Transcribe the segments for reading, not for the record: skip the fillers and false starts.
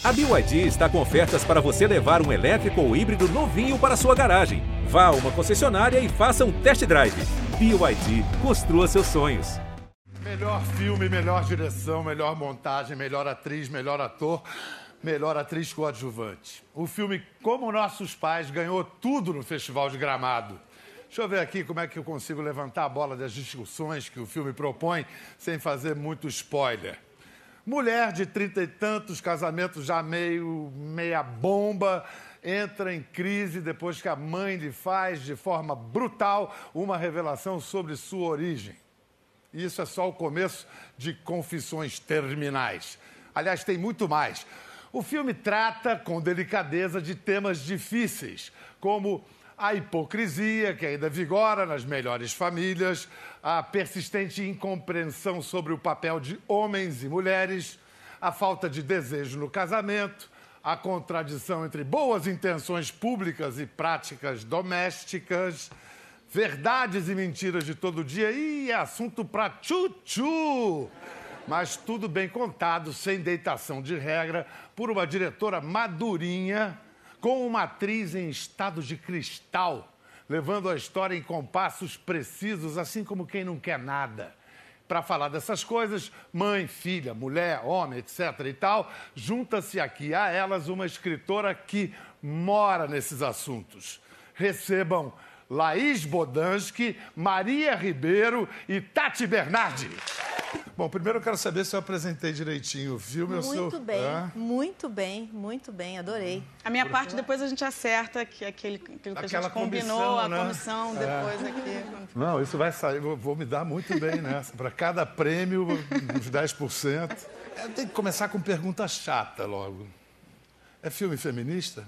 A BYD está com ofertas para você levar um elétrico ou híbrido novinho para sua garagem. Vá a uma concessionária e faça um test drive. BYD, construa seus sonhos. Melhor filme, melhor direção, melhor montagem, melhor atriz, melhor ator, melhor atriz coadjuvante. O filme Como Nossos Pais ganhou tudo no Festival de Gramado. Deixa eu ver aqui como é que eu consigo levantar a bola das discussões que o filme propõe sem fazer muito spoiler. Mulher de 30 e tantos, casamento já meia bomba, entra em crise depois que a mãe lhe faz, de forma brutal, uma revelação sobre sua origem. Isso é só o começo de Confissões Terminais. Aliás, tem muito mais. O filme trata com delicadeza de temas difíceis, como a hipocrisia, que ainda vigora nas melhores famílias, a persistente incompreensão sobre o papel de homens e mulheres, a falta de desejo no casamento, a contradição entre boas intenções públicas e práticas domésticas, verdades e mentiras de todo dia e assunto para tchu-tchu. Mas tudo bem contado, sem deitação de regra, por uma diretora madurinha, com uma atriz em estado de cristal, levando a história em compassos precisos, assim como quem não quer nada. Para falar dessas coisas, mãe, filha, mulher, homem, etc. e tal, junta-se aqui a elas uma escritora que mora nesses assuntos. Recebam Laís Bodansky, Maria Ribeiro e Tati Bernardi. Bom, primeiro eu quero saber se eu apresentei direitinho o filme. Muito bem, adorei. A minha parte, depois a gente acerta aquilo que a gente combinou, a comissão, depois aqui. Não, isso vai sair, vou me dar muito bem nessa. Para cada prêmio, uns 10%. Eu tenho que começar com pergunta chata logo. É filme feminista?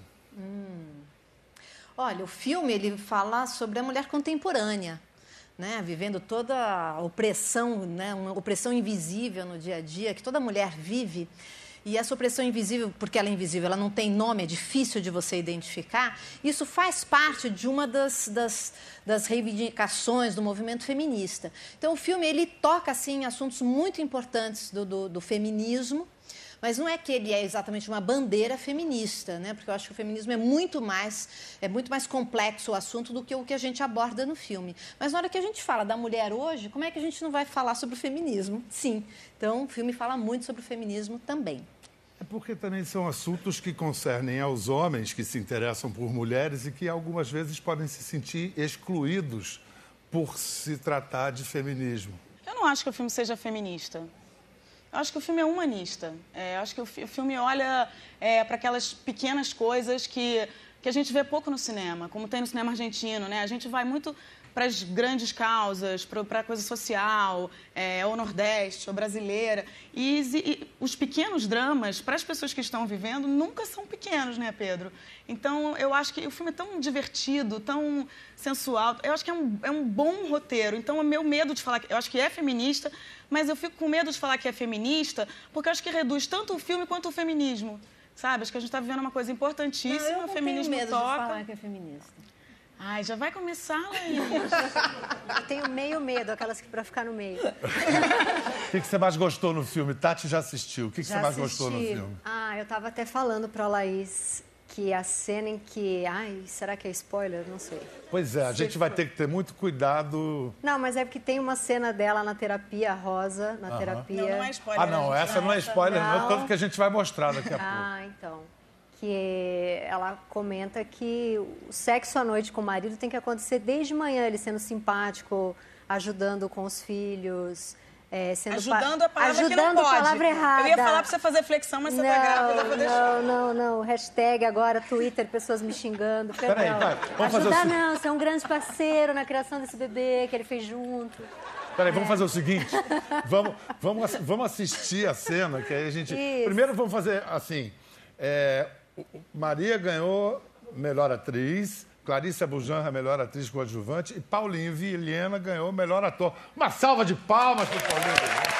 Olha, o filme ele fala sobre a mulher contemporânea, né? Vivendo toda a opressão, né? Uma opressão invisível no dia a dia, que toda mulher vive. E essa opressão invisível, porque ela é invisível, ela não tem nome, é difícil de você identificar. Isso faz parte de uma das reivindicações do movimento feminista. Então, o filme ele toca assim, em assuntos muito importantes do feminismo, mas não é que ele é exatamente uma bandeira feminista, né? Porque eu acho que o feminismo é muito mais complexo o assunto do que o que a gente aborda no filme. Mas na hora que a gente fala da mulher hoje, como é que a gente não vai falar sobre o feminismo? Sim. Então, o filme fala muito sobre o feminismo também. É porque também são assuntos que concernem aos homens que se interessam por mulheres e que algumas vezes podem se sentir excluídos por se tratar de feminismo. Eu não acho que o filme seja feminista. Eu acho que o filme é humanista. Eu acho que o filme olha para aquelas pequenas coisas que a gente vê pouco no cinema, como tem no cinema argentino, né? A gente vai muito para as grandes causas, para a coisa social, ou Nordeste, ou brasileira. E os pequenos dramas, para as pessoas que estão vivendo, nunca são pequenos, né, Pedro? Então, eu acho que o filme é tão divertido, tão sensual. Eu acho que é um bom roteiro. Então, o meu medo de falar... Eu acho que é feminista, mas eu fico com medo de falar que é feminista, porque eu acho que reduz tanto o filme quanto o feminismo. Sabe? Acho que a gente está vivendo uma coisa importantíssima. O feminismo tenho medo toca. de falar que é feminista. Ai, já vai começar, Laís. Eu tenho meio medo, aquelas que para ficar no meio. O que você mais gostou no filme? Tati já assistiu. O que você mais gostou no filme? Eu estava até falando para a Laís que a cena em que... será que é spoiler? Não sei. Pois é, a gente vai ter que ter muito cuidado. Não, mas é porque tem uma cena dela na terapia, a Rosa, na terapia. Não é spoiler. Não, essa não é spoiler, não. Tanto que a gente vai mostrar daqui a pouco. Então... que ela comenta que o sexo à noite com o marido tem que acontecer desde manhã, ele sendo simpático, ajudando com os filhos, ajudando a palavra que não pode. A palavra errada. Eu ia falar para você fazer flexão, mas você tá grávida. Não. Hashtag agora, Twitter, pessoas me xingando. Peraí, vamos ajudar não, você é um grande parceiro na criação desse bebê que ele fez junto. Peraí, vamos fazer o seguinte, vamos assistir a cena, que aí a gente... Isso. Primeiro vamos fazer assim, Maria ganhou melhor atriz, Clarissa Bujanra, melhor atriz coadjuvante, e Paulinho Vilhena ganhou melhor ator. Uma salva de palmas para o Paulinho Vilhena.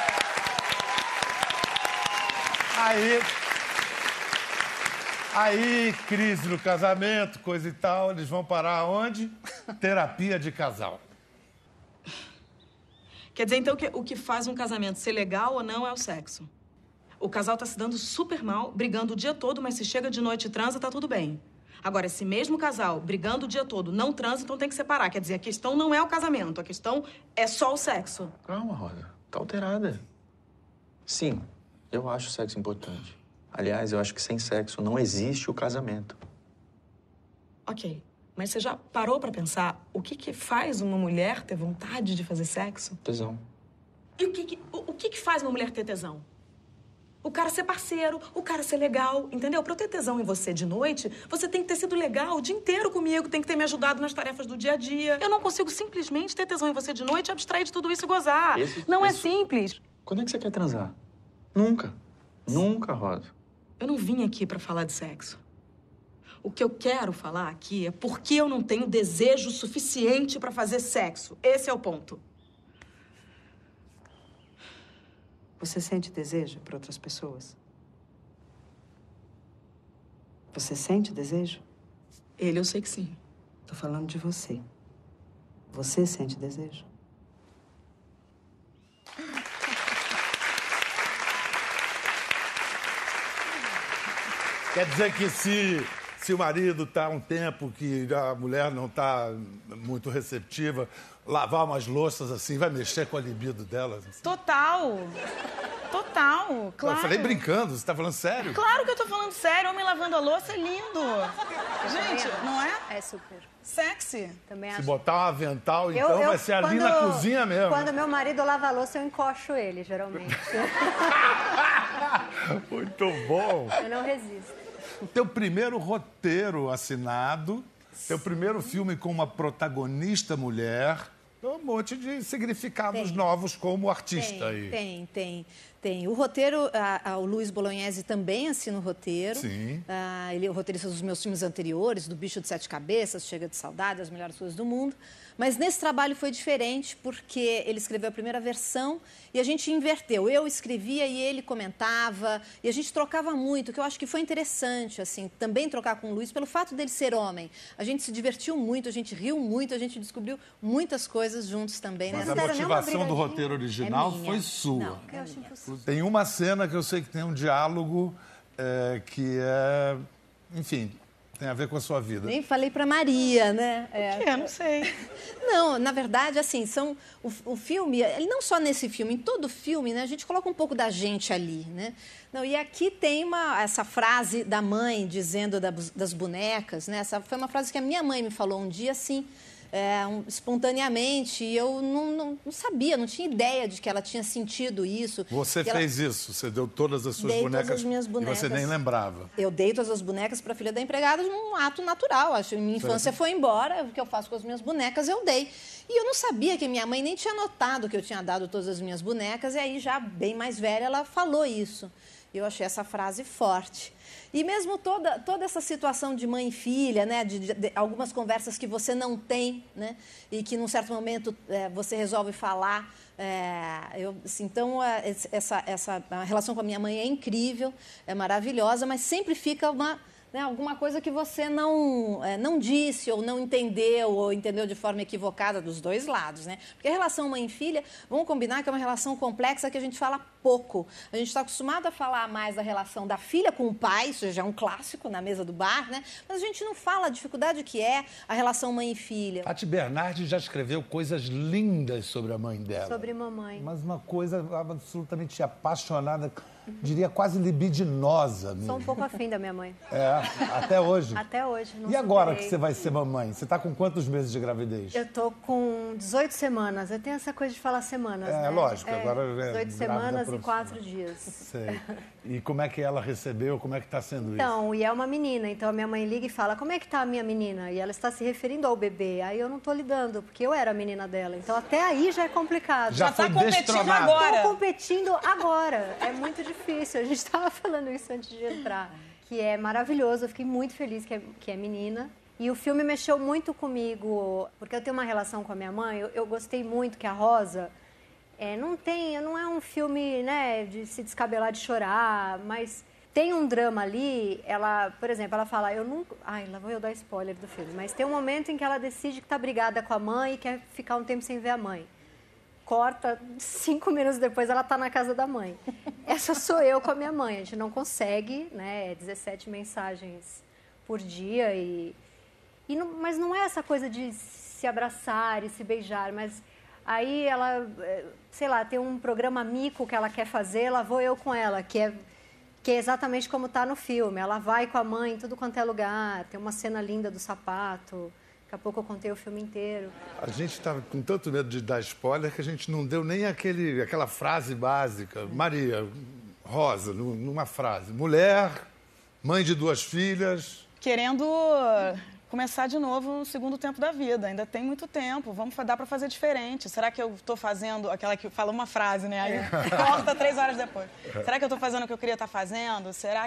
Aí, crise no casamento, coisa e tal, eles vão parar onde? Terapia de casal. Quer dizer, então, que o que faz um casamento ser legal ou não é o sexo? O casal tá se dando super mal, brigando o dia todo, mas se chega de noite e transa, tá tudo bem. Agora, esse mesmo casal brigando o dia todo, não transa, então tem que separar. Quer dizer, a questão não é o casamento, a questão é só o sexo. Calma, Rosa. Tá alterada. Sim, eu acho o sexo importante. Aliás, eu acho que sem sexo não existe o casamento. Ok, mas você já parou pra pensar o que faz uma mulher ter vontade de fazer sexo? Tesão. E o que faz uma mulher ter tesão? O cara ser parceiro, o cara ser legal, entendeu? Pra eu ter tesão em você de noite, você tem que ter sido legal o dia inteiro comigo, tem que ter me ajudado nas tarefas do dia a dia. Eu não consigo simplesmente ter tesão em você de noite, abstrair de tudo isso e gozar. Não é simples. Quando é que você quer transar? Nunca. Nunca, Rosa. Eu não vim aqui pra falar de sexo. O que eu quero falar aqui é porque eu não tenho desejo suficiente pra fazer sexo. Esse é o ponto. Você sente desejo por outras pessoas? Você sente desejo? Ele, eu sei que sim. Tô falando de você. Você sente desejo? Quer dizer que se o marido está um tempo que a mulher não está muito receptiva, lavar umas louças assim, vai mexer com a libido delas? Assim. Total, claro. Eu falei brincando, você está falando sério? Claro que eu tô falando sério, homem lavando a louça é lindo. Gente, não é? É super. Sexy. Também Se acho. botar um avental, então vai ser ali na cozinha mesmo. Quando meu marido lava a louça, eu encoxo ele, geralmente. Muito bom. Eu não resisto. O teu primeiro roteiro assinado, teu primeiro filme com uma protagonista mulher, um monte de significados novos como artista aí. Tem. O roteiro, o Luiz Bolognese também assina o roteiro. Sim. Ele é o roteirista dos meus filmes anteriores, do Bicho de Sete Cabeças, Chega de Saudade, As Melhores Coisas do Mundo. Mas nesse trabalho foi diferente, porque ele escreveu a primeira versão e a gente inverteu. Eu escrevia e ele comentava, e a gente trocava muito, que eu acho que foi interessante, assim, também trocar com o Luiz, pelo fato dele ser homem. A gente se divertiu muito, a gente riu muito, a gente descobriu muitas coisas juntos também. Mas Né? a motivação do roteiro original foi sua. Não, eu acho impossível. Tem uma cena que eu sei que tem um diálogo que é, enfim, tem a ver com a sua vida. Nem falei para Maria, né? Não sei. Não, na verdade, assim, o filme, ele não só nesse filme, em todo filme, né, a gente coloca um pouco da gente ali, né? Não, e aqui tem essa frase da mãe dizendo das bonecas, né? Essa foi uma frase que a minha mãe me falou um dia, assim, espontaneamente, e eu não sabia, não tinha ideia de que ela tinha sentido isso. Você fez isso? Você deu todas as suas Dei bonecas, todas as minhas bonecas. E você nem lembrava? Eu dei todas as bonecas para a filha da empregada num ato natural. Acho que minha infância foi embora, o que eu faço com as minhas bonecas eu dei. E eu não sabia que minha mãe nem tinha notado que eu tinha dado todas as minhas bonecas, e aí já bem mais velha ela falou isso. E eu achei essa frase forte. E mesmo toda essa situação de mãe e filha, né, de algumas conversas que você não tem, né, e que num certo momento você resolve falar. Então, a relação com a minha mãe é incrível, é maravilhosa, mas sempre fica alguma coisa que você não disse ou não entendeu ou entendeu de forma equivocada dos dois lados, né? Porque a relação mãe e filha, vamos combinar que é uma relação complexa que a gente fala pouco. A gente está acostumado a falar mais da relação da filha com o pai, isso já é um clássico na mesa do bar, né? Mas a gente não fala a dificuldade que é a relação mãe e filha. Patti Bernardi já escreveu coisas lindas sobre a mãe dela. Sobre mamãe. Mas uma coisa absolutamente apaixonada, diria quase libidinosa. Sou um pouco afim da minha mãe. Até hoje. Até hoje. Não E agora superei. que você vai ser mamãe? Você está com quantos meses de gravidez? Eu tô com 18 semanas. Eu tenho essa coisa de falar semanas, né? Lógico. Agora 18 semanas e 4 dias. Sei. E como é que ela recebeu? Como é que está sendo isso? Então, e é uma menina. Então, a minha mãe liga e fala, como é que tá a minha menina? E ela está se referindo ao bebê. Aí eu não tô lidando, porque eu era a menina dela. Então, até aí já é complicado. Já foi tá competindo destronada. agora. Estou competindo agora. É muito difícil. A gente estava falando isso antes de entrar. Que é maravilhoso. Eu fiquei muito feliz que é menina. E o filme mexeu muito comigo, porque eu tenho uma relação com a minha mãe. Eu gostei muito que a Rosa... não é um filme, né, de se descabelar, de chorar, mas tem um drama ali. Ela, por exemplo, ela fala, eu nunca... Ai, lá vou eu dar spoiler do filme. Mas tem um momento em que ela decide que está brigada com a mãe e quer ficar um tempo sem ver a mãe. corta, 5 minutos depois ela está na casa da mãe. Essa sou eu com a minha mãe. A gente não consegue, né? 17 mensagens por dia mas não é essa coisa de se abraçar e se beijar, mas aí ela, sei lá, tem um programa mico que ela quer fazer, lá vou eu com ela, que é exatamente como está no filme. Ela vai com a mãe em tudo quanto é lugar, tem uma cena linda do sapato. Daqui a pouco eu contei o filme inteiro. A gente estava com tanto medo de dar spoiler que a gente não deu nem aquela frase básica. Maria, Rosa, numa frase. Mulher, mãe de 2 filhas. Querendo começar de novo no segundo tempo da vida. Ainda tem muito tempo. Dá para fazer diferente. Será que eu estou fazendo aquela que fala uma frase, né? Aí corta 3 horas depois. Será que eu estou fazendo o que eu queria estar fazendo? Será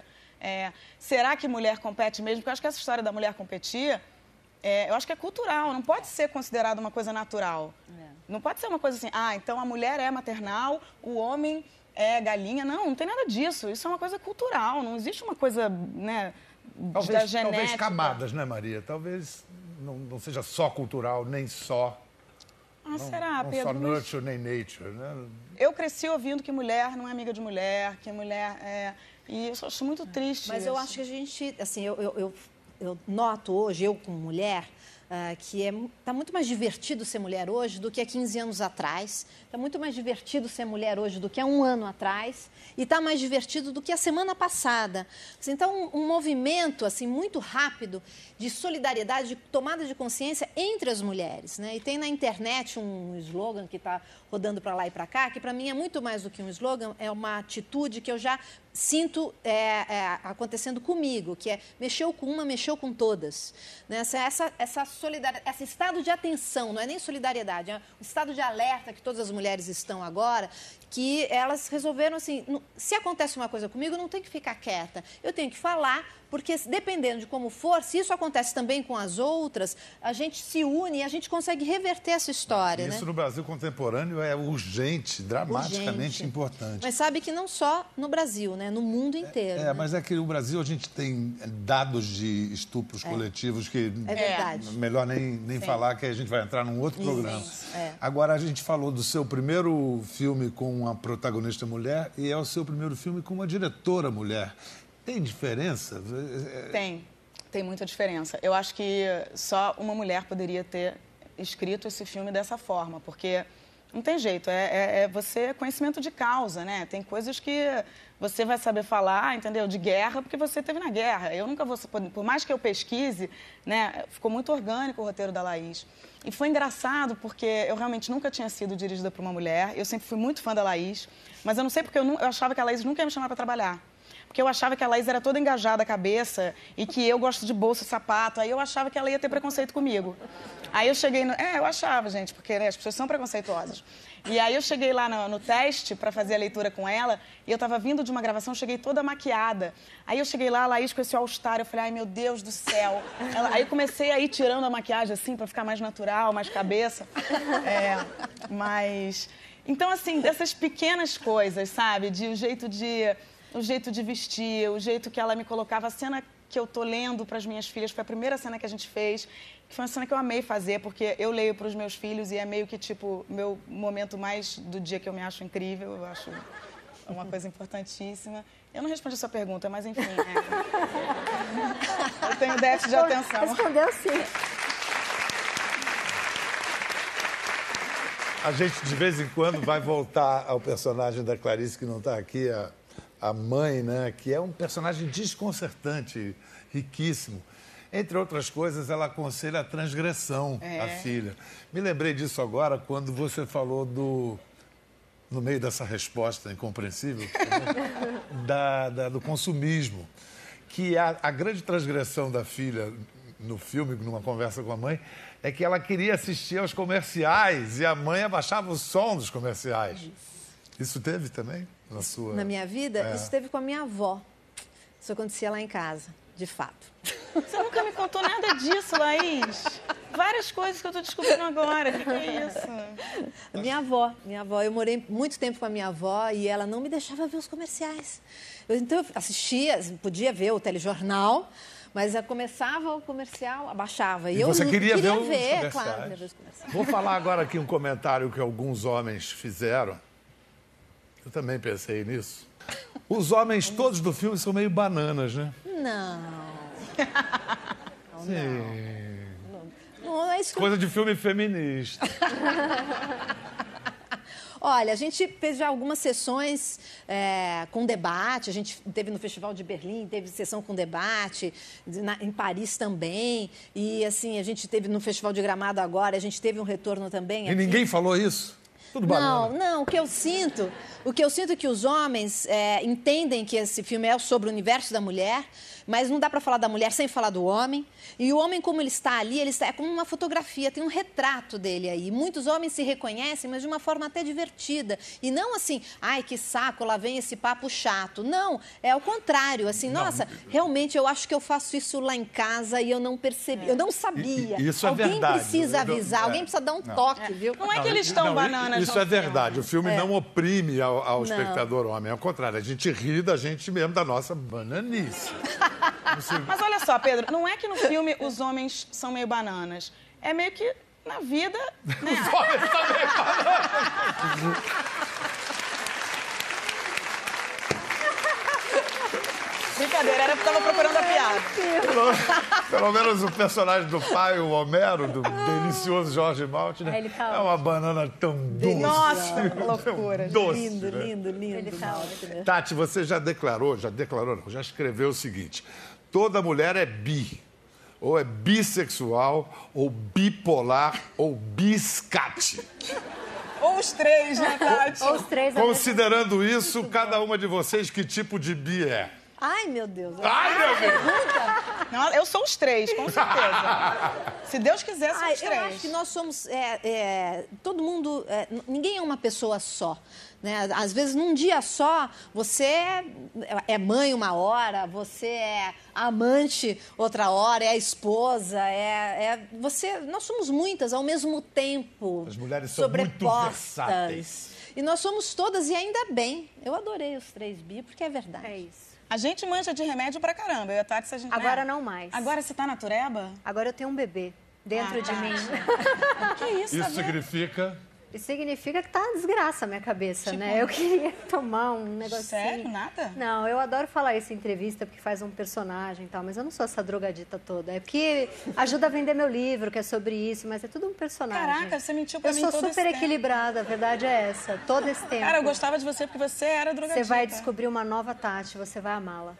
que mulher compete mesmo? Porque eu acho que essa história da mulher competir, eu acho que é cultural. Não pode ser considerado uma coisa natural. Não pode ser uma coisa assim, então a mulher é maternal, o homem é galinha. Não tem nada disso. Isso é uma coisa cultural. Não existe uma coisa, né? Talvez camadas, né, Maria? Talvez não seja só cultural, nem só. Será, não Pedro? Só nurture nem nature, né? Eu cresci ouvindo que mulher não é amiga de mulher, que mulher é... E eu acho muito triste. Mas eu acho que a gente, assim, eu noto hoje, eu como mulher, que está muito mais divertido ser mulher hoje do que há 15 anos atrás. Está muito mais divertido ser mulher hoje do que há 1 ano atrás. E está mais divertido do que a semana passada. Então, um movimento assim, muito rápido de solidariedade, de tomada de consciência entre as mulheres, né? E tem na internet um slogan que está rodando para lá e para cá, que para mim é muito mais do que um slogan, é uma atitude que eu já sinto acontecendo comigo, que é mexeu com uma, mexeu com todas. Né? Essa solidariedade, esse estado de atenção, não é nem solidariedade, é um estado de alerta que todas as mulheres estão agora, que elas resolveram assim, se acontece uma coisa comigo, não tem que ficar quieta, eu tenho que falar, porque dependendo de como for, se isso acontece também com as outras, a gente se une e a gente consegue reverter essa história. Isso, né? No Brasil contemporâneo é urgente, dramaticamente importante. Mas sabe que não só no Brasil, né? No mundo inteiro. Né? Mas é que no Brasil a gente tem dados de estupros coletivos que é verdade. Melhor nem falar, que a gente vai entrar num outro programa. Agora, a gente falou do seu primeiro filme com uma protagonista mulher e é o seu primeiro filme com uma diretora mulher. Tem diferença? Tem muita diferença. Eu acho que só uma mulher poderia ter escrito esse filme dessa forma, porque não tem jeito, você conhecimento de causa, né? Tem coisas que você vai saber falar, entendeu? De guerra, porque você esteve na guerra. Eu nunca vou, por mais que eu pesquise, né? Ficou muito orgânico o roteiro da Laís. E foi engraçado, porque eu realmente nunca tinha sido dirigida por uma mulher, eu sempre fui muito fã da Laís, mas eu não sei porque eu achava que a Laís nunca ia me chamar para trabalhar. Porque eu achava que a Laís era toda engajada a cabeça e que eu gosto de bolsa e sapato. Aí eu achava que ela ia ter preconceito comigo. Aí eu cheguei... eu achava, gente, porque né, as pessoas são preconceituosas. E aí eu cheguei lá no teste para fazer a leitura com ela e eu estava vindo de uma gravação, cheguei toda maquiada. Aí eu cheguei lá, a Laís com esse all-star, eu falei, ai meu Deus do céu. Aí comecei a ir tirando a maquiagem assim para ficar mais natural, mais cabeça. Mas... Então, assim, dessas pequenas coisas, sabe? O jeito de vestir, o jeito que ela me colocava. A cena que eu tô lendo para as minhas filhas foi a primeira cena que a gente fez, que foi uma cena que eu amei fazer, porque eu leio para os meus filhos e é meio que, tipo, meu momento mais do dia que eu me acho incrível, eu acho uma coisa importantíssima. Eu não respondi a sua pergunta, mas enfim, eu tenho déficit de atenção. Respondeu sim. A gente, de vez em quando, vai voltar ao personagem da Clarice, que não está aqui, a mãe, né? Que é um personagem desconcertante, riquíssimo. Entre outras coisas, ela aconselha a transgressão à filha. Me lembrei disso agora, quando você falou no meio dessa resposta incompreensível, do consumismo. Que a grande transgressão da filha no filme, numa conversa com a mãe, é que ela queria assistir aos comerciais e a mãe abaixava o som dos comerciais. Isso teve também na minha vida? Isso teve com a minha avó. Isso acontecia lá em casa, de fato. Você nunca me contou nada disso, Laís. Várias coisas que eu estou descobrindo agora. O que é isso? Minha avó. Eu morei muito tempo com a minha avó e ela não me deixava ver os comerciais. Então eu assistia, podia ver o telejornal, Mas começava o comercial, abaixava. E você queria ver os comerciais. Claro, queria ver os comerciais. Vou falar agora aqui um comentário que alguns homens fizeram. Eu também pensei nisso. Os homens todos do filme são meio bananas, né? Não. Sim. Não é isso que... Coisa de filme feminista. Olha, a gente fez já algumas sessões com debate, a gente teve no Festival de Berlim, teve sessão com debate, em Paris também, e assim, a gente teve no Festival de Gramado agora, a gente teve um retorno também aqui. E ninguém falou isso? Tudo banana. Não, o que eu sinto é que os homens entendem que esse filme é sobre o universo da mulher, mas não dá para falar da mulher sem falar do homem. E o homem, como ele está ali, é como uma fotografia, tem um retrato dele aí. Muitos homens se reconhecem, mas de uma forma até divertida. E não assim, ai, que saco, lá vem esse papo chato. Não, é ao contrário, assim, nossa, realmente eu acho que eu faço isso lá em casa e eu não percebi, eu não sabia. Isso é alguém verdade. Precisa avisar, alguém precisa dar um toque, viu? Não é que eles estão bananas. Isso é verdade. O filme não oprime ao espectador homem. Ao contrário, a gente ri da gente mesmo, da nossa bananice. Mas olha só, Pedro, não é que no filme os homens são meio bananas. É meio que na vida... Né? Os homens são meio bananas. Brincadeira, era porque eu tava procurando a piada. Pelo menos o personagem do pai, o Homero, do delicioso Jorge Maltner, Ele tá é uma banana tão doce. Nossa, loucura. Doce, Lindo, né? lindo, lindo. Ele tá ótimo. Tati, você já escreveu o seguinte: toda mulher é bi, ou é bissexual, ou bipolar, ou biscate. Ou os três, né, Tati? Ou os três... Considerando isso, cada uma de vocês, que tipo de bi é? Ai, meu Deus. Ai, meu Deus! Não, eu sou os três, com certeza. Se Deus quiser, são os Eu três. acho que nós somos... todo mundo... ninguém é uma pessoa só. Né? Às vezes, num dia só, você é mãe uma hora, você é amante outra hora, é a esposa, nós somos muitas ao mesmo tempo. As mulheres são muito versáteis. E nós somos todas, e ainda bem. Eu adorei os 3 bi, porque é verdade. É isso. A gente mancha de remédio pra caramba. Eu e a Tati, a gente... Agora não mais. Agora você tá na tureba? Agora eu tenho um bebê dentro de mim. Que isso, Isso tá vendo? significa... Isso significa que tá uma desgraça a minha cabeça, né? Eu queria tomar um negocinho. Sério? Nada? Não, eu adoro falar isso em entrevista, porque faz um personagem e tal, mas eu não sou essa drogadita toda. É porque ajuda a vender meu livro, que é sobre isso, mas é tudo um personagem. Caraca, você mentiu pra mim todo Eu sou esse super tempo. equilibrada, a verdade é essa. Todo esse tempo. Cara, eu gostava de você porque você era drogadita. Você vai descobrir uma nova Tati, você vai amá-la.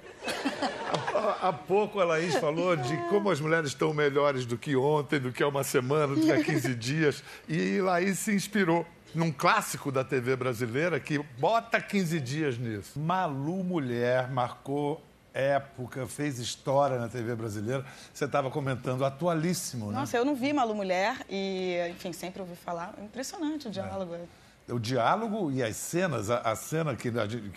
Há pouco a Laís falou de como as mulheres estão melhores do que ontem, do que há uma semana, do que há 15 dias. E Laís se inspirou num clássico da TV brasileira que bota 15 dias nisso. Malu Mulher marcou época, fez história na TV brasileira. Você estava comentando, atualíssimo, né? Nossa, eu não vi Malu Mulher e, enfim, sempre ouvi falar. É impressionante o diálogo. O diálogo e as cenas, a cena que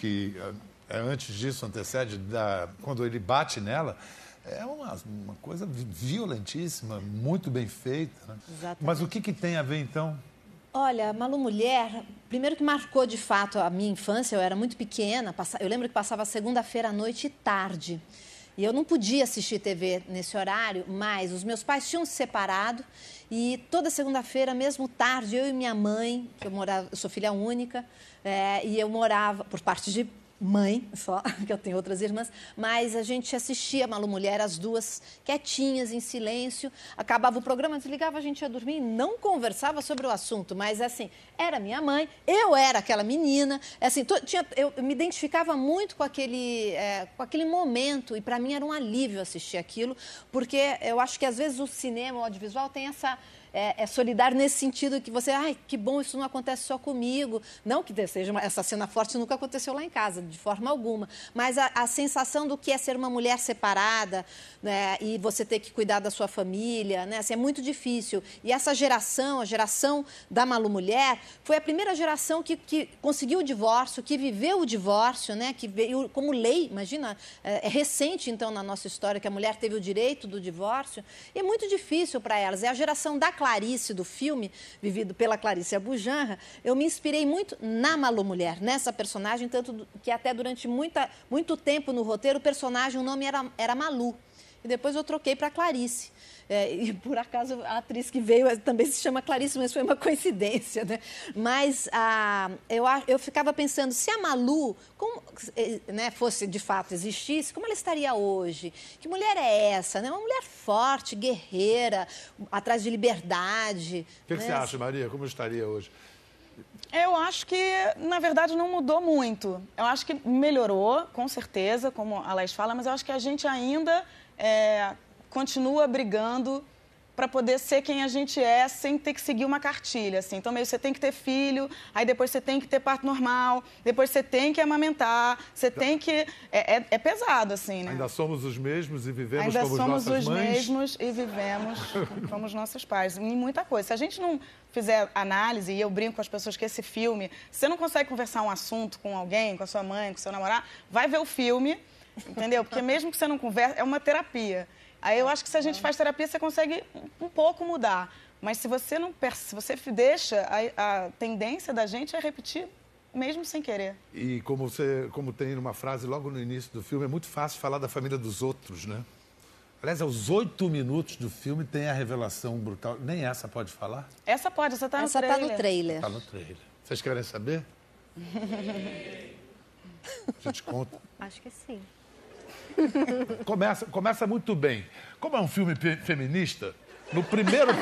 antes disso antecede, quando ele bate nela, é uma coisa violentíssima, muito bem feita. Né? Exatamente. Mas o que tem a ver, então? Olha, Malu Mulher, primeiro que marcou de fato a minha infância, eu era muito pequena, eu lembro que passava segunda-feira à noite e tarde. E eu não podia assistir TV nesse horário, mas os meus pais tinham se separado e toda segunda-feira, mesmo tarde, eu e minha mãe, que eu sou filha única, e eu morava, por parte de mãe só, que eu tenho outras irmãs, mas a gente assistia Malu Mulher, as duas quietinhas, em silêncio, acabava o programa, desligava, a gente ia dormir e não conversava sobre o assunto, mas assim, era minha mãe, eu era aquela menina, assim, eu me identificava muito com aquele momento e para mim era um alívio assistir aquilo, porque eu acho que às vezes o cinema, o audiovisual tem essa... É solidário nesse sentido que você, ai, que bom, isso não acontece só comigo. Não que seja essa cena forte nunca aconteceu lá em casa, de forma alguma. Mas a sensação do que é ser uma mulher separada, né, e você ter que cuidar da sua família, né, assim, é muito difícil. E essa geração, a geração da Malu Mulher, foi a primeira geração que conseguiu o divórcio, que viveu o divórcio, né, que veio como lei, imagina, é recente, então, na nossa história, que a mulher teve o direito do divórcio. E é muito difícil para elas. É a geração da Clarice, do filme, vivido pela Clarice Abujamra, eu me inspirei muito na Malu Mulher, nessa personagem, tanto que até durante muito tempo no roteiro, o personagem, o nome era Malu. e depois eu troquei para Clarice. E por acaso a atriz que veio também se chama Clarice, mas foi uma coincidência, né? Mas eu ficava pensando, se a Malu fosse de fato existisse, como ela estaria hoje? Que mulher é essa? Né? Uma mulher forte, guerreira, atrás de liberdade. O que você acha, Maria? Como estaria hoje? Eu acho que, na verdade, não mudou muito. Eu acho que melhorou, com certeza, como a Laís fala, mas eu acho que a gente ainda continua brigando para poder ser quem a gente é sem ter que seguir uma cartilha, assim. Então, meio, você tem que ter filho, aí depois você tem que ter parto normal, depois você tem que amamentar, você tem que... É pesado, assim, né? Ainda somos os mesmos e vivemos ainda como nossas mães? Ainda somos os mesmos e vivemos como os nossos pais. Em muita coisa. Se a gente não fizer análise, e eu brinco com as pessoas que esse filme... Você não consegue conversar um assunto com alguém, com a sua mãe, com o seu namorado, vai ver o filme, entendeu? Porque mesmo que você não converse, é uma terapia. Aí eu acho que se a gente faz terapia, você consegue um pouco mudar. Mas se você não se você deixa, a tendência da gente é repetir, mesmo sem querer. E como tem uma frase logo no início do filme, é muito fácil falar da família dos outros, né? Aliás, aos 8 minutos do filme tem a revelação brutal. Nem essa pode falar? Essa pode, essa tá no trailer. Essa tá no trailer. Tá no trailer. Vocês querem saber? A gente conta. Acho que sim. Começa muito bem. Como é um filme feminista, no primeiro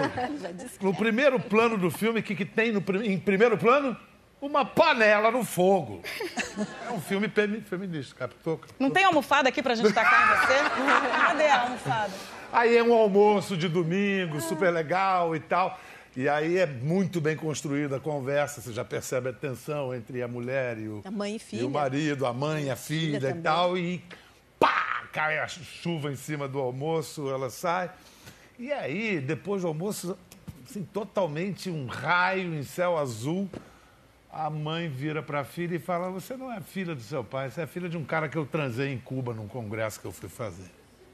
plano do filme, o que tem em primeiro plano? Uma panela no fogo. É um filme feminista, captou? Não tem almofada aqui pra gente tacar em você? Cadê a almofada? Aí é um almoço de domingo, super legal e tal. E aí é muito bem construída a conversa, você já percebe a tensão entre a mulher e a mãe e filha. E o marido, a mãe e a filha e tal. E pá, cai a chuva em cima do almoço, ela sai. E aí, depois do almoço, assim, totalmente um raio em céu azul, a mãe vira para a filha e fala: você não é filha do seu pai, você é filha de um cara que eu transei em Cuba num congresso que eu fui fazer.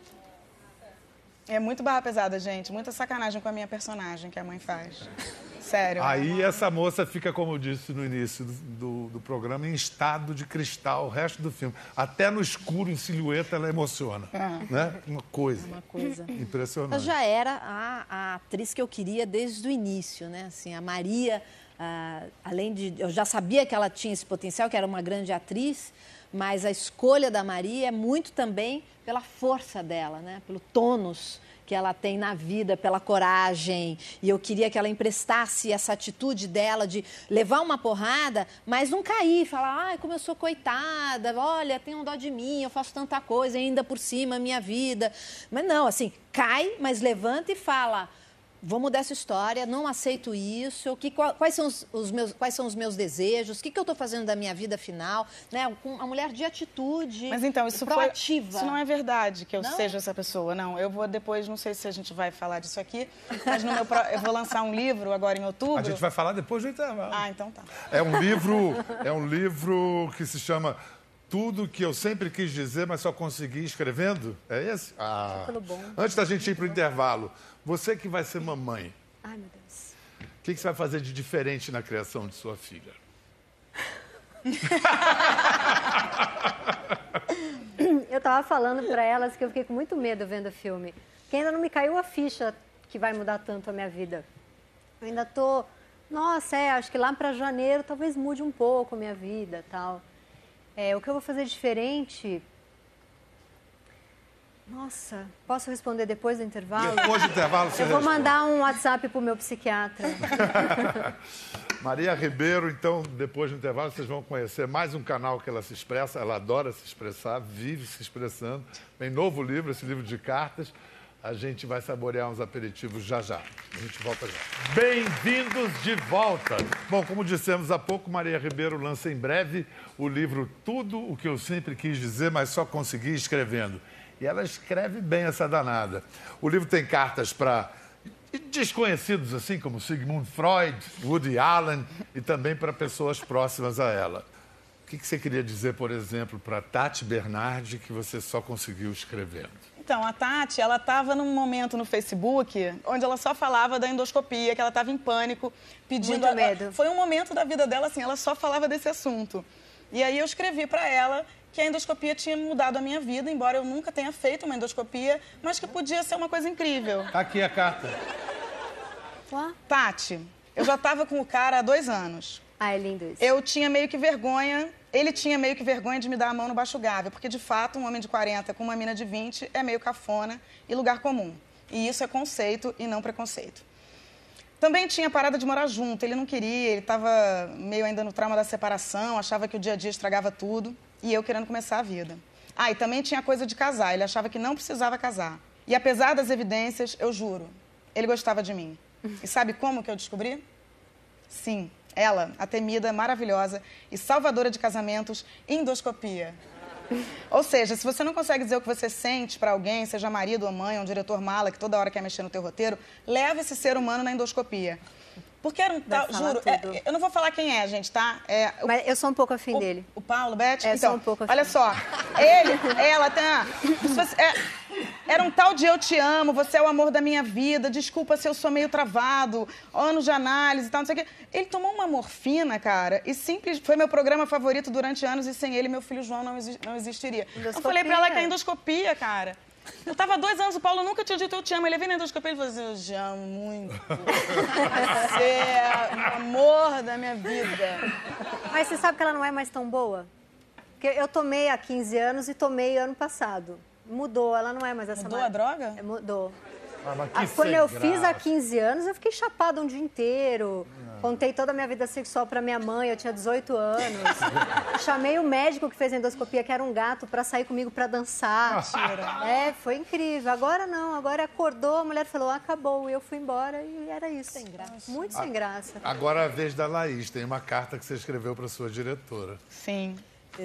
É muito barra pesada, gente. Muita sacanagem com a minha personagem que a mãe faz. Sério. Aí essa moça fica, como eu disse no início do programa, em estado de cristal o resto do filme. Até no escuro, em silhueta, ela emociona. Né? Uma coisa impressionante. Eu já era a atriz que eu queria desde o início, né? Assim, a Maria, além de... Eu já sabia que ela tinha esse potencial, que era uma grande atriz, mas a escolha da Maria é muito também pela força dela, né? Pelo tônus que ela tem na vida, pela coragem. E eu queria que ela emprestasse essa atitude dela de levar uma porrada, mas não cair, falar: ai, como eu sou coitada, olha, tem um dó de mim, eu faço tanta coisa ainda por cima, minha vida. Mas não, assim, cai, mas levanta e fala: vou mudar essa história, não aceito isso, quais são os meus desejos, o que eu estou fazendo da minha vida final, né? Uma mulher de atitude, mas então, isso proativa. Isso não é verdade que eu seja essa pessoa, não. Eu vou depois, não sei se a gente vai falar disso aqui, mas eu vou lançar um livro agora em outubro. A gente vai falar depois do intervalo. Ah, então tá. É um livro que se chama Tudo que eu sempre quis dizer, mas só consegui escrevendo. É esse? Bom. Antes da gente ir para o intervalo, você que vai ser mamãe, ai, meu Deus, o que você vai fazer de diferente na criação de sua filha? Eu tava falando para elas que eu fiquei com muito medo vendo o filme, que ainda não me caiu a ficha que vai mudar tanto a minha vida. Eu ainda tô, acho que lá para janeiro talvez mude um pouco a minha vida, tal. O que eu vou fazer diferente? Nossa, posso responder depois do intervalo? Depois do intervalo você responde. Eu vou mandar um WhatsApp pro meu psiquiatra. Maria Ribeiro, então, depois do intervalo, vocês vão conhecer mais um canal que ela se expressa. Ela adora se expressar, vive se expressando. Tem novo livro, esse livro de cartas. A gente vai saborear uns aperitivos já já. A gente volta já. Bem-vindos de volta. Bom, como dissemos há pouco, Maria Ribeiro lança em breve o livro Tudo o que eu sempre quis dizer, mas só consegui escrevendo. E ela escreve bem essa danada. O livro tem cartas para desconhecidos, assim como Sigmund Freud, Woody Allen, e também para pessoas próximas a ela. O que você queria dizer, por exemplo, para Tati Bernardi, que você só conseguiu escrevendo? Então, a Tati, ela estava num momento no Facebook onde ela só falava da endoscopia, que ela estava em pânico, pedindo... Muito medo. Foi um momento da vida dela, assim, ela só falava desse assunto. E aí eu escrevi para ela que a endoscopia tinha mudado a minha vida, embora eu nunca tenha feito uma endoscopia, mas que podia ser uma coisa incrível. Aqui a carta. Tati, eu já estava com o cara há 2 anos. Ah, é lindo isso. Eu tinha meio que vergonha, ele tinha meio que vergonha de me dar a mão no baixo Gávea, porque, de fato, um homem de 40 com uma mina de 20 é meio cafona e lugar comum. E isso é conceito e não preconceito. Também tinha parada de morar junto, ele não queria, ele estava meio ainda no trauma da separação, achava que o dia a dia estragava tudo, e eu querendo começar a vida. Ah, e também tinha coisa de casar, ele achava que não precisava casar. E apesar das evidências, eu juro, ele gostava de mim. E sabe como que eu descobri? Sim, ela, a temida, maravilhosa e salvadora de casamentos, endoscopia. Ou seja, se você não consegue dizer o que você sente para alguém, seja marido ou mãe, ou um diretor mala que toda hora quer mexer no teu roteiro, leva esse ser humano na endoscopia. Porque era um tal, juro, eu não vou falar quem é, gente, tá? Mas eu sou um pouco afim dele. O Paulo, Beth? É, então, sou um pouco afim. olha só, ela tem... Era um tal de eu te amo, você é o amor da minha vida, desculpa se eu sou meio travado, anos de análise e tal, não sei o quê. Ele tomou uma morfina, cara, e foi meu programa favorito durante anos e sem ele meu filho João não existiria. Eu falei pra ela que é endoscopia, cara. Eu tava há 2 anos, o Paulo nunca tinha dito eu te amo. Ele veio na endoscopia e falou assim, eu te amo muito. Você é o amor da minha vida. Mas você sabe que ela não é mais tão boa? Porque eu tomei há 15 anos e tomei ano passado. Mudou, ela não é mais essa... Mudou a droga? Mudou. Mas quando eu fiz há 15 anos, eu fiquei chapada um dia inteiro. Contei toda a minha vida sexual pra minha mãe, eu tinha 18 anos. Chamei o médico que fez a endoscopia, que era um gato, pra sair comigo pra dançar. Foi incrível. Agora não, agora acordou, a mulher falou, acabou. E eu fui embora e era isso. Sem graça. Muito sem graça. Agora é a vez da Laís. Tem uma carta que você escreveu pra sua diretora. Sim.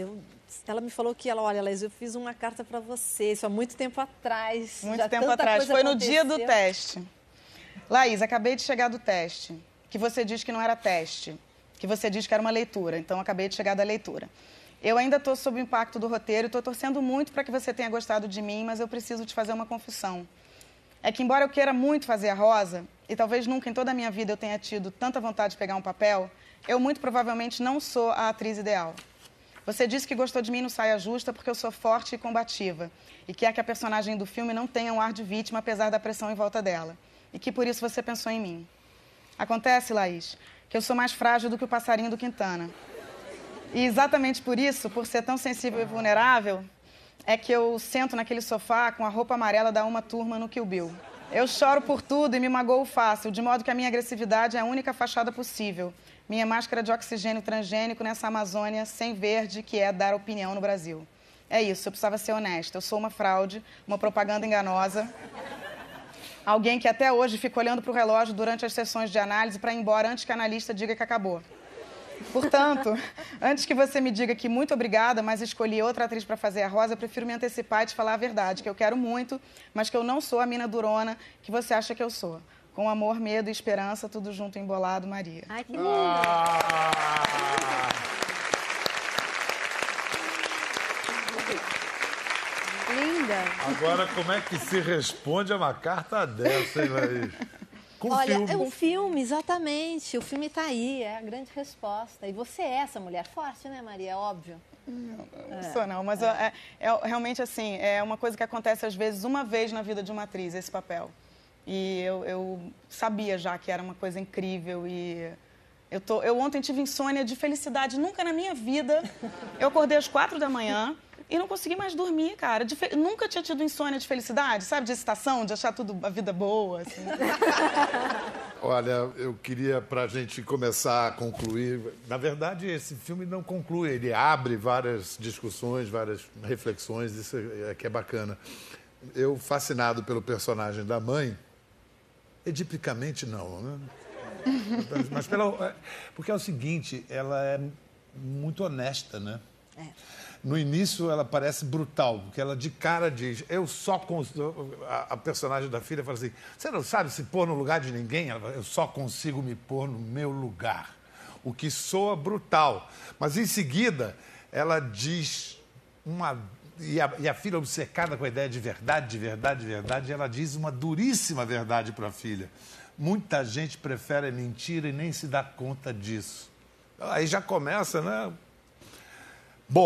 Ela me falou que olha, Laís, eu fiz uma carta para você, isso há muito tempo atrás. Muito tempo atrás, foi no dia do teste. Laís, acabei de chegar do teste, que você diz que não era teste, que você diz que era uma leitura, então acabei de chegar da leitura. Eu ainda estou sob o impacto do roteiro, estou torcendo muito para que você tenha gostado de mim, mas eu preciso te fazer uma confissão. É que embora eu queira muito fazer a Rosa, e talvez nunca em toda a minha vida eu tenha tido tanta vontade de pegar um papel, eu muito provavelmente não sou a atriz ideal. Você disse que gostou de mim no Saia Justa porque eu sou forte e combativa e quer que a personagem do filme não tenha um ar de vítima apesar da pressão em volta dela e que por isso você pensou em mim. Acontece, Laís, que eu sou mais frágil do que o passarinho do Quintana. E exatamente por isso, por ser tão sensível e vulnerável, é que eu sento naquele sofá com a roupa amarela da Uma Turma no Kill Bill. Eu choro por tudo e me magoo fácil, de modo que a minha agressividade é a única fachada possível. Minha máscara de oxigênio transgênico nessa Amazônia sem verde, que é dar opinião no Brasil. É isso, eu precisava ser honesta. Eu sou uma fraude, uma propaganda enganosa. Alguém que até hoje fica olhando para o relógio durante as sessões de análise para ir embora antes que a analista diga que acabou. Portanto, antes que você me diga que muito obrigada, mas escolhi outra atriz para fazer a Rosa, eu prefiro me antecipar e te falar a verdade, que eu quero muito, mas que eu não sou a mina durona que você acha que eu sou. Com amor, medo e esperança, tudo junto embolado, Maria. Ai, que lindo. Linda. Agora, como é que se responde a uma carta dessa, hein, Laís? Olha, é um filme, exatamente. O filme está aí, é a grande resposta. E você é essa mulher forte, né, Maria? É óbvio. Não sou, não. Mas realmente, assim, é uma coisa que acontece, às vezes, uma vez na vida de uma atriz, esse papel. E eu sabia já que era uma coisa incrível e eu ontem tive insônia de felicidade. Nunca na minha vida eu acordei às 4 da manhã e não consegui mais dormir, cara. Nunca tinha tido insônia de felicidade, sabe? De excitação, de achar tudo a vida boa, assim. Olha, eu queria, pra gente começar a concluir... Na verdade, esse filme não conclui, ele abre várias discussões, várias reflexões, isso é que é bacana. Eu, fascinado pelo personagem da mãe... Edipicamente, não, né? Mas porque é o seguinte, ela é muito honesta, né? No início, ela parece brutal, porque ela de cara diz, a personagem da filha fala assim, você não sabe se pôr no lugar de ninguém? Ela fala, eu só consigo me pôr no meu lugar. O que soa brutal. Mas, em seguida, ela diz E a filha obcecada com a ideia de verdade, ela diz uma duríssima verdade para a filha. Muita gente prefere mentira e nem se dá conta disso. Aí já começa, né? Bom,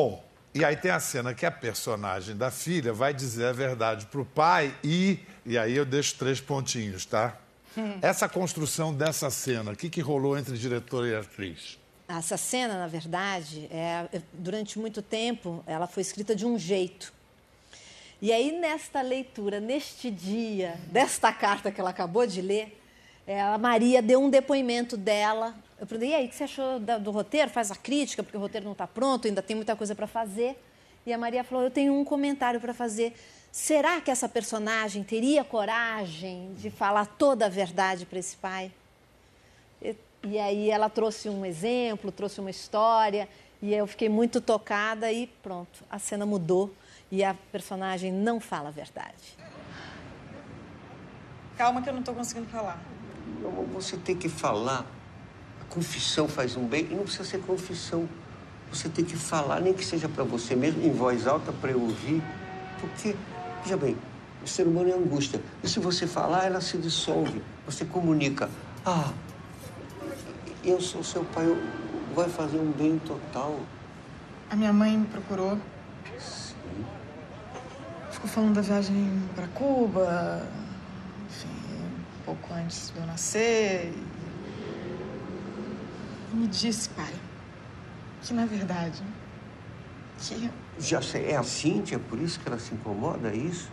E aí tem a cena que a personagem da filha vai dizer a verdade pro pai e aí eu deixo 3 pontinhos, tá? Essa construção dessa cena, o que rolou entre diretor e atriz? Essa cena, na verdade, durante muito tempo, ela foi escrita de um jeito. E aí, nesta leitura, neste dia, desta carta que ela acabou de ler, a Maria deu um depoimento dela. Eu perguntei, e aí, o que você achou do roteiro? Faz a crítica, porque o roteiro não está pronto, ainda tem muita coisa para fazer. E a Maria falou, eu tenho um comentário para fazer. Será que essa personagem teria coragem de falar toda a verdade para esse pai? E aí ela trouxe um exemplo, trouxe uma história, e eu fiquei muito tocada e pronto, a cena mudou e a personagem não fala a verdade. Calma que eu não estou conseguindo falar. Você tem que falar. A confissão faz um bem e não precisa ser confissão. Você tem que falar, nem que seja para você mesmo, em voz alta, para eu ouvir. Porque, veja bem, o ser humano é angústia. E se você falar, ela se dissolve. Você comunica. Ah, eu sou seu pai, vai fazer um bem total. A minha mãe me procurou. Sim. Ficou falando da viagem para Cuba, enfim, um pouco antes de eu nascer. E me disse, pai, que na verdade, Já sei, é a Cíntia, por isso que ela se incomoda, é isso?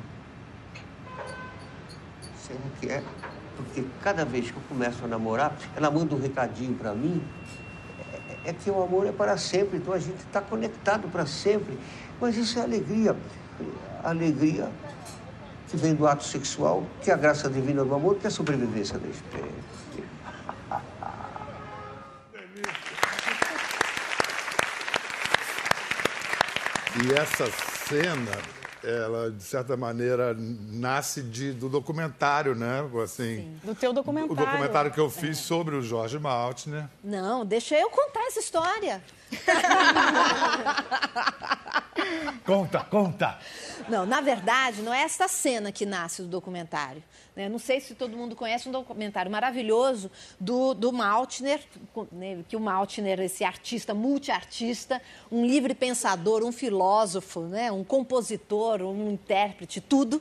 Será que é? Porque cada vez que eu começo a namorar, ela manda um recadinho pra mim, é que o amor é para sempre, então a gente está conectado para sempre. Mas isso é alegria. Alegria que vem do ato sexual, que é a graça divina do amor, que é a sobrevivência da espécie. E essa cena, ela, de certa maneira, nasce do documentário, né? Assim, Sim. Do teu documentário. O documentário que eu fiz sobre o Jorge Maltner. Não, deixa eu contar essa história. Conta! Não, na verdade, não é essa cena que nasce do documentário. Né? Não sei se todo mundo conhece um documentário maravilhoso do Maltner, né? Que o Maltner, esse artista, multiartista, um livre pensador, um filósofo, né? Um compositor, um intérprete, tudo.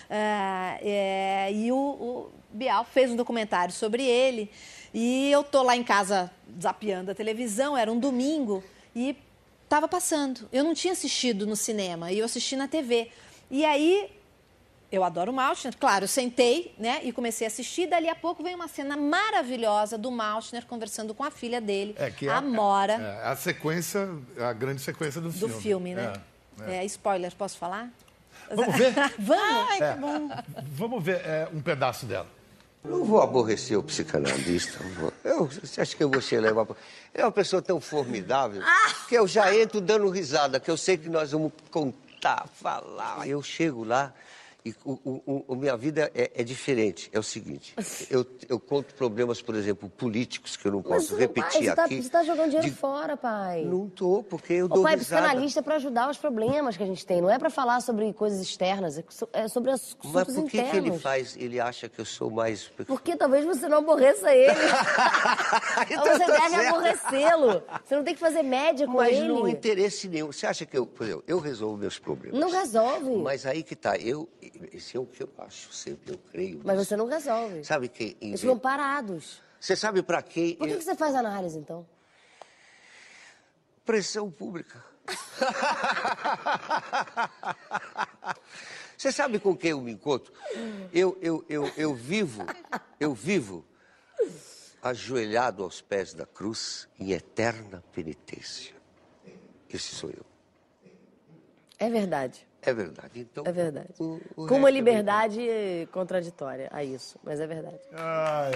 E o Bial fez um documentário sobre ele. E eu tô lá em casa zapeando a televisão, era um domingo, e estava passando. Eu não tinha assistido no cinema, e eu assisti na TV. E aí, eu adoro o Maltner, claro, eu sentei, né, e comecei a assistir. Dali a pouco veio uma cena maravilhosa do Maltner conversando com a filha dele, a Mora. A sequência, a grande sequência do filme. Do filme, né? Spoiler, posso falar? Vamos ver? Vamos! Ai, que bom. Vamos ver um pedaço dela. Não vou aborrecer o psicanalista. Você acha que eu vou te levar? É uma pessoa tão formidável que eu já entro dando risada, que eu sei que nós vamos contar, falar. Eu chego lá e minha vida é diferente. É o seguinte, eu conto problemas, por exemplo, políticos, que eu não posso repetir aqui. Você tá jogando dinheiro fora, pai. Não tô, porque eu dou pai, risada. psicanalista é pra ajudar os problemas que a gente tem. Não é pra falar sobre coisas externas, é sobre assuntos internos. Mas por que ele faz? Ele acha que eu sou mais... Porque talvez você não aborreça ele. Então você deve aborrecê-lo. Você não tem que fazer média com mas ele. Mas não há interesse nenhum. Você acha que eu resolvo meus problemas? Não resolve. Mas aí que tá, esse é o que eu acho, sempre eu creio. Mas você não resolve. Sabe que... Eles ficam parados. Você sabe pra quem... Por que você faz análise, então? Pressão pública. Você sabe com quem eu me encontro? Eu vivo ajoelhado aos pés da cruz em eterna penitência. Esse sou eu. É verdade. É verdade. Então, é verdade. Com uma liberdade contraditória a isso, mas é verdade. Ai.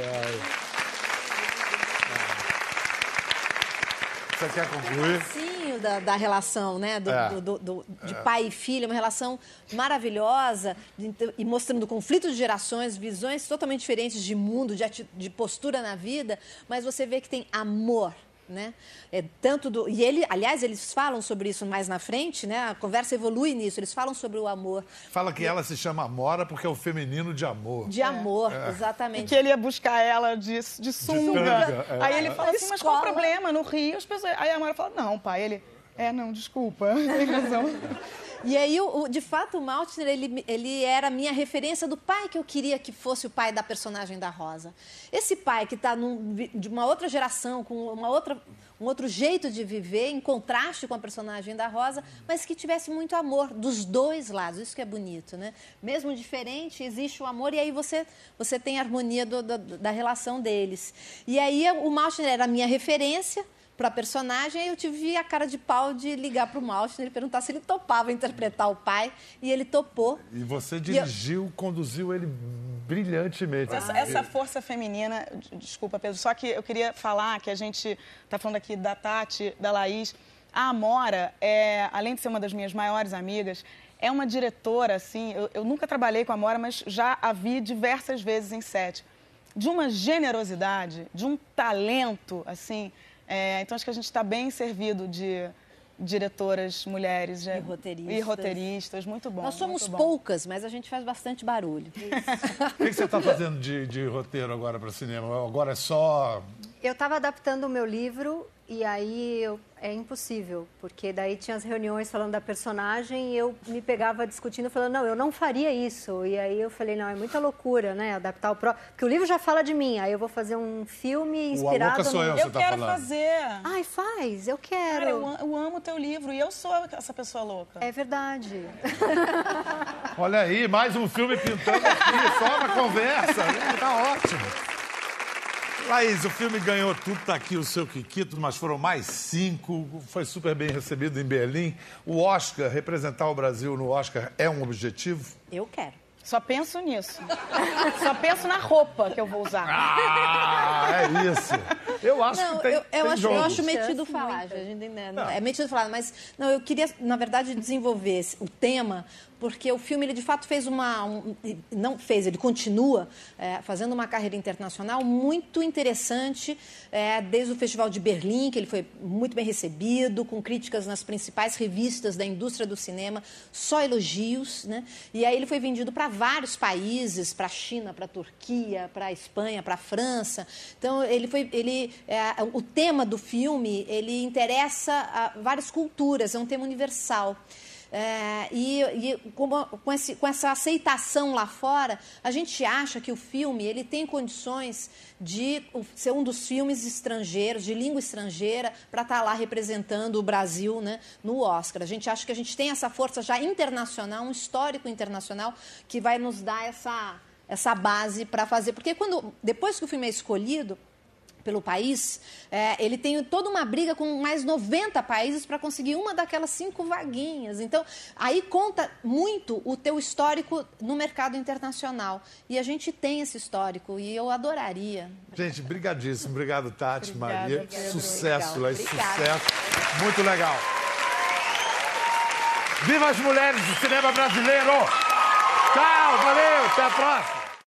Você quer concluir? Sim, da relação, né? De pai e filha, uma relação maravilhosa, e mostrando conflitos de gerações, visões totalmente diferentes de mundo, de postura na vida, mas você vê que tem amor. Né? E aliás, eles falam sobre isso mais na frente, né? A conversa evolui nisso, eles falam sobre o amor. Fala que ela se chama Amora porque é o feminino de amor. De amor, exatamente. E que ele ia buscar ela de sunga. Aí ele fala assim, mas qual o problema? No Rio, as pessoas... Aí a Amora fala, não, pai, ele... Não, desculpa. Tem razão. E aí, de fato, o Maltner, ele era a minha referência do pai que eu queria que fosse o pai da personagem da Rosa. Esse pai que está de uma outra geração, com um outro jeito de viver, em contraste com a personagem da Rosa, mas que tivesse muito amor dos dois lados. Isso que é bonito, né? Mesmo diferente, existe o amor e aí você tem a harmonia da relação deles. E aí, o Maltner era a minha referência para a personagem, aí eu tive a cara de pau de ligar para o Maltner e perguntar se ele topava interpretar o pai, e ele topou. E você dirigiu, conduziu ele brilhantemente. Essa força feminina, desculpa, Pedro, só que eu queria falar que a gente está falando aqui da Tati, da Laís. A Amora, além de ser uma das minhas maiores amigas, é uma diretora, assim, eu nunca trabalhei com a Amora, mas já a vi diversas vezes em set, de uma generosidade, de um talento, assim. Então, acho que a gente está bem servido de diretoras mulheres e roteiristas. Muito bom. Nós somos poucas, mas a gente faz bastante barulho. O que você está fazendo de roteiro agora para cinema? Agora é só... Eu estava adaptando o meu livro e aí é impossível, porque daí tinha as reuniões falando da personagem e eu me pegava discutindo, falando, não, eu não faria isso. E aí eu falei, não, é muita loucura, né, adaptar o próprio... Porque o livro já fala de mim, aí eu vou fazer um filme inspirado... Eu quero fazer. Ai, faz, eu quero. Cara, eu amo o teu livro e eu sou essa pessoa louca. É verdade. Olha aí, mais um filme pintando aqui, só na conversa. Tá ótimo. Laís, o filme ganhou tudo, tá aqui o seu Kikito, mas foram mais 5, foi super bem recebido em Berlim. O Oscar, representar o Brasil no Oscar é um objetivo? Eu quero. Só penso nisso. Só penso na roupa que eu vou usar. É isso. Eu acho que tem jogo. Eu acho metido falar, é metido falar, mas não, eu queria, na verdade, desenvolver o tema, porque o filme, ele de fato fez ele continua fazendo uma carreira internacional muito interessante, desde o Festival de Berlim, que ele foi muito bem recebido, com críticas nas principais revistas da indústria do cinema, só elogios, né? E aí ele foi vendido para vários países, para a China, para a Turquia, para a Espanha, para a França. Então, o tema do filme, ele interessa a várias culturas, é um tema universal. Com essa aceitação lá fora, a gente acha que o filme ele tem condições de ser um dos filmes estrangeiros, de língua estrangeira, para estar lá representando o Brasil, né, no Oscar. A gente acha que a gente tem essa força já internacional, um histórico internacional, que vai nos dar essa base para fazer. Porque depois que o filme é escolhido pelo país, ele tem toda uma briga com mais 90 países para conseguir uma daquelas 5 vaguinhas. Então, aí conta muito o teu histórico no mercado internacional. E a gente tem esse histórico e eu adoraria. Gente, brigadíssimo. Obrigado, Tati, Maria. Pedro. Sucesso, Laís, sucesso. Muito legal. Viva as mulheres do cinema brasileiro! Tchau, valeu, até a próxima.